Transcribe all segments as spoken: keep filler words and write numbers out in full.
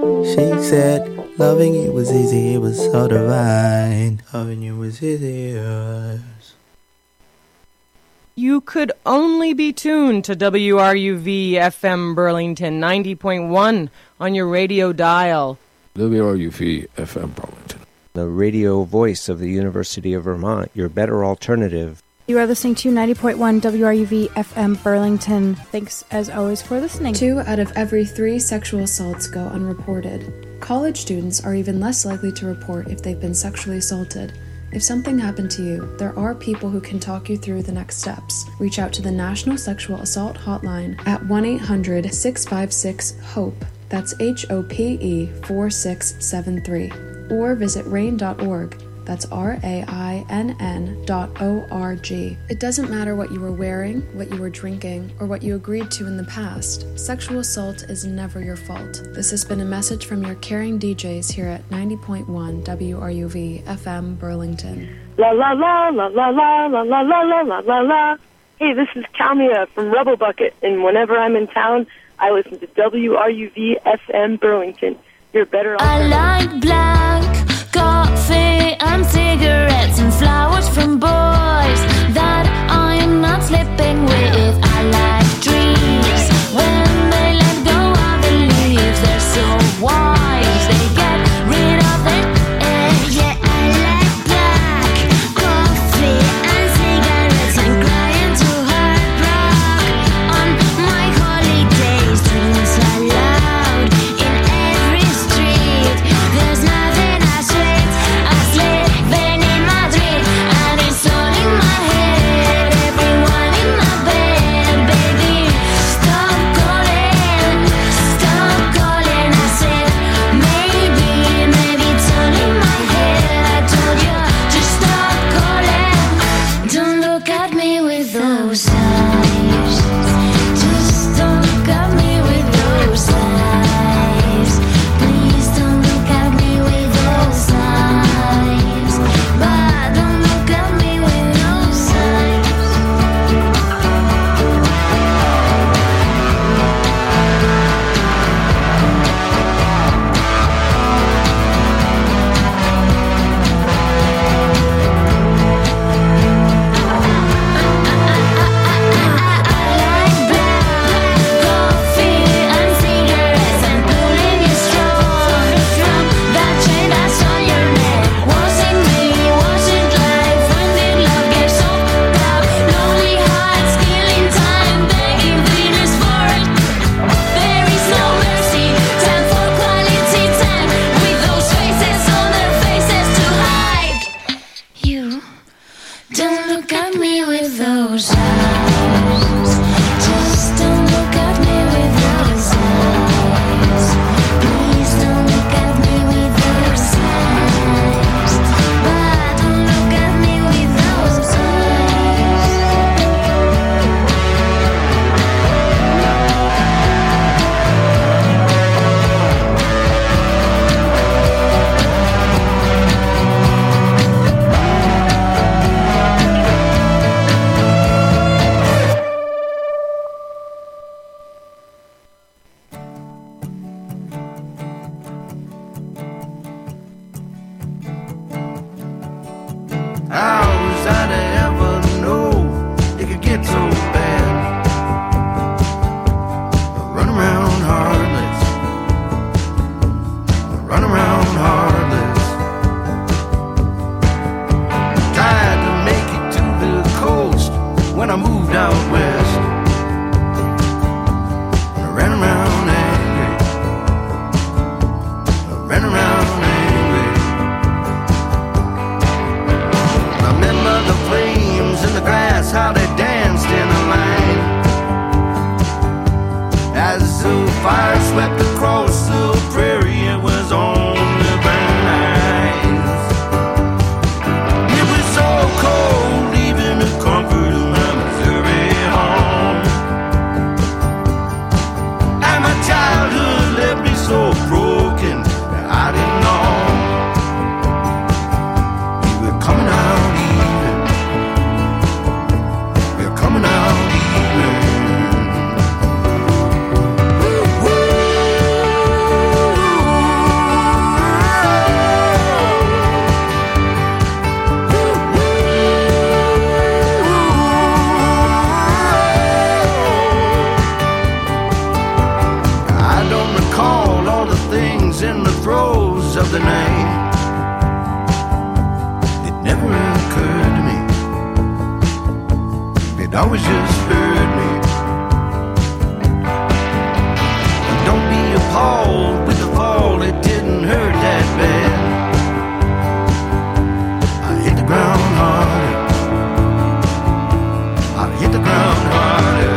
She said, loving you was easy, it was so divine. Loving you was easy. You could only be tuned to W R U V F M Burlington ninety point one on your radio dial. W R U V F M Burlington. The radio voice of the University of Vermont, your better alternative. You are listening to ninety point one W R U V F M Burlington. Thanks, as always, for listening. Two out of every three sexual assaults go unreported. College students are even less likely to report if they've been sexually assaulted. If something happened to you, there are people who can talk you through the next steps. Reach out to the National Sexual Assault Hotline at one eight hundred six five six HOPE. That's H O P E four six seven three. Or visit rain dot org. That's R A I N N dot O R G. It doesn't matter what you were wearing, what you were drinking, or what you agreed to in the past. Sexual assault is never your fault. This has been a message from your caring D Js here at ninety point one W R U V F M Burlington. La la la la la la la la la la la la la. Hey, this is Kalmia from Rebel Bucket, and whenever I'm in town, I listen to W R U V F M Burlington. You're better off. I like black coffee and cigarettes and flowers from boys that I am not sleeping with. I like dreams when they let go of the leaves. They're so wise, they get rid of it. Uh, yeah, I like black coffee and cigarettes and crying to hard rock. On my holidays, dreams are loud in every street. There's nothing as sweet as living in Madrid, and it's all in my head. Everyone in my bed, baby, stop calling, stop calling. I said maybe, maybe it's all in my head. I told you just stop calling. Don't look at me with those eyes. Just don't look at me with those eyes. Please don't look at me with those eyes. But don't look at me with those eyes. Coffee and cigarettes and pulling you strong from that chain that's on your neck. Was it me? Was it life? When did love get so proud? Lonely hearts killing time, begging Venus for it. There is no mercy, time for quality time. With those faces on their faces to hide. You don't look at me with those eyes. Just don't look at me with those eyes. Please don't look at me with those eyes. But don't look at me with those eyes. How was I to ever know it could get so bad? I run around heartless, I run around heartless. Tried to make it to the coast when I moved out west. I ran around angry, I ran around angry. I remember the flames in the grass, how they danced in a line, as the fire swept across the prairie. It was on the name. It never occurred to me. It always just hurt me. Don't be appalled with the fall, it didn't hurt that bad. I hit the ground harder. I hit the ground harder.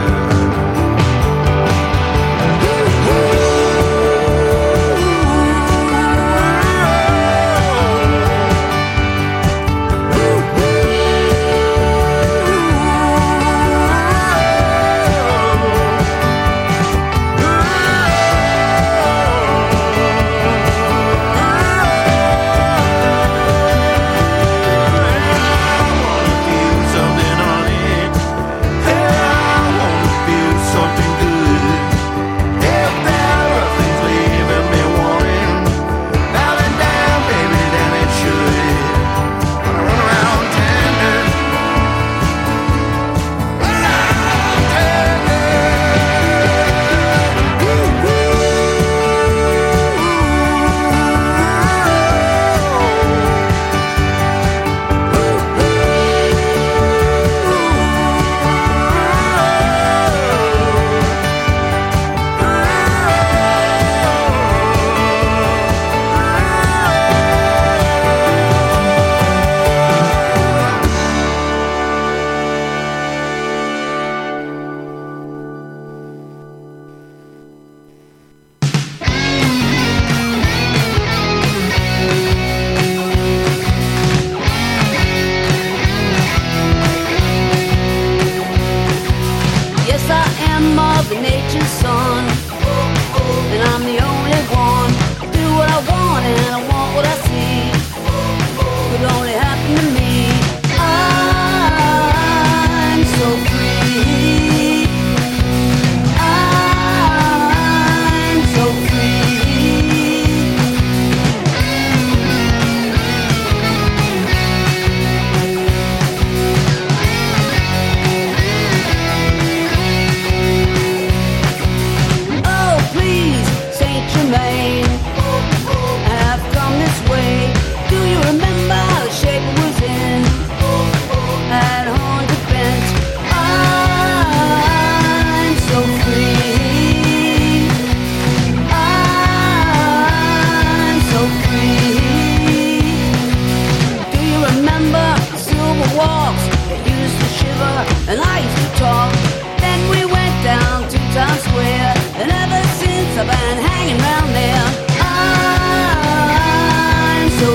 I've been hanging round there. I'm so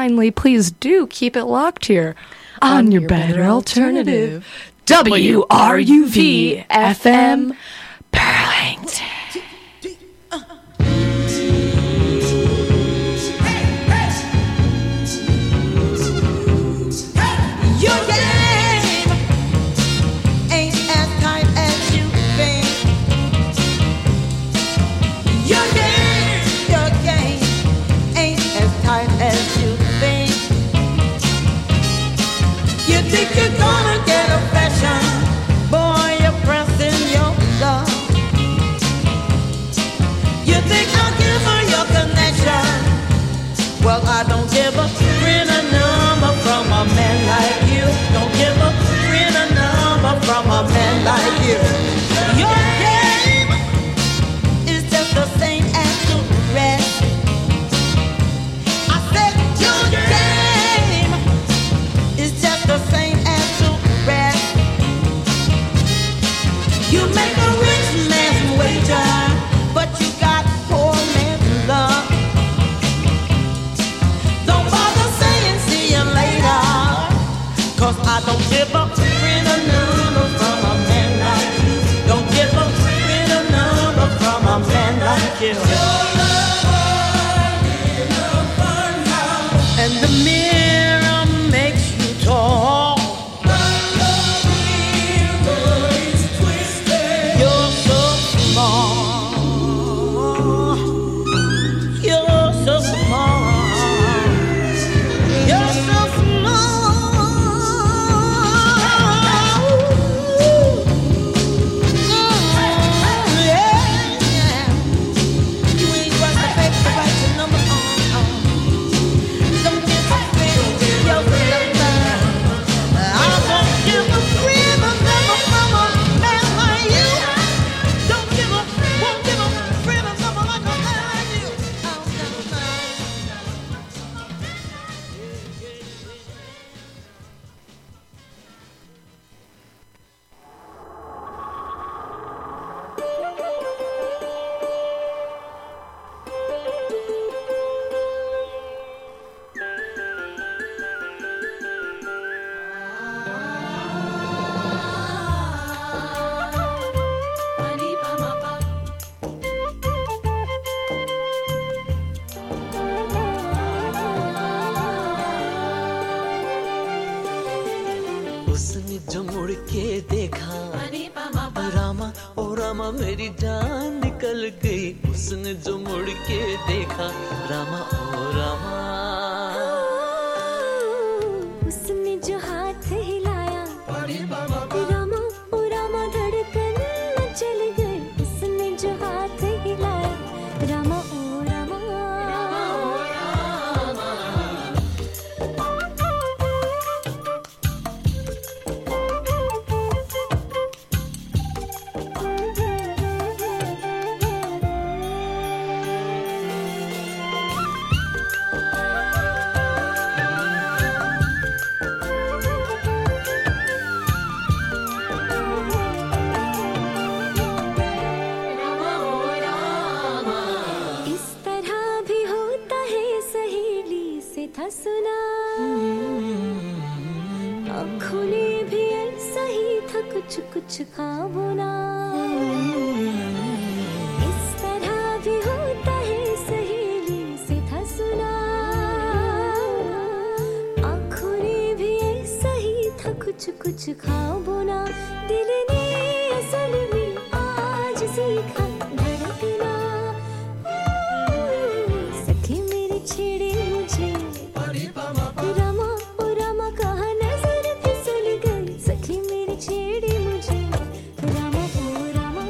kindly, please do keep it locked here on, on your, your better, better alternative. W R U V F M Burlington. You're gonna get a fashion, boy, you're pressing your luck. You think I'll give her your connection? Well, I don't give a friend a number from a man like you. Don't give a friend a number from a man like you. Your game is just the same as the rest. I said your game is just the same as the rest. You make a rich man's wager, but you got poor man's love. Don't bother saying see you later, 'cause I don't give a friend a number from a man like you. Don't give a friend a number from a man like you. And the mirror makes you tall. You're so small. You're so small. You're so small. Mm, yeah, yeah. You ain't got the paper to write your number on. on. Don't give a friend your number. I won't give a friend a number from a man like you. Don't give a, won't give a friend a number like a man like you. Oh, no, no. उसने जो मुड़ के देखा रामा ओ रामा मेरी जान निकल गई उसने जो मुड़ के देखा रामा ओ रामा उसने जो हाथ हिलाया रामा ओ रामा धड़कन मचल गई उसने जो हाथ हिलाया रामा ओ रामा इस तरह भी होता है सहेली से था सुना आँखों ने भी ऐसा ही था कुछ कुछ ख्वाबों ना इस तरह भी होता है सहेली से था सुना आँखों ने भी ऐसा ही था कुछ कुछ ख्वाबों ना दिल ने असल में आज सीखा धड़कना सखी मेरी छेड़े मुझे रामा ओ रामा कहाँ नजर फिसल गई सखी मेरी छेड़े मुझे रामा ओ Rama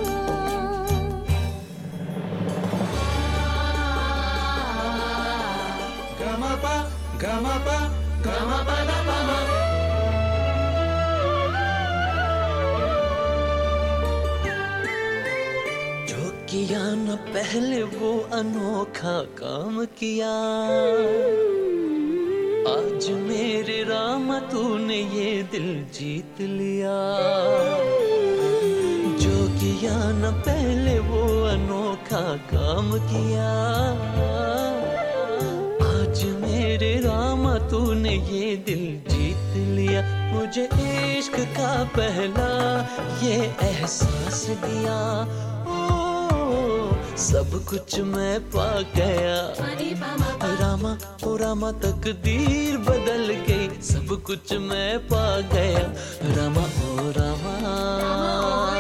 Gamapa, gamapa, gamapa da mama. जो किया न पहले वो अनोखा काम किया आज मेरे रामा तूने ये दिल जीत लिया जो किया न पहले वो अनोखा काम किया आज मेरे रामा तूने ये दिल जीत लिया, मुझे इश्क का पहला ये एहसास दिया। ओ सब कुछ मैं पा गया, रामा ओ रामा तकदीर बदल गई, सब कुछ मैं पा गया, रामा ओ रामा।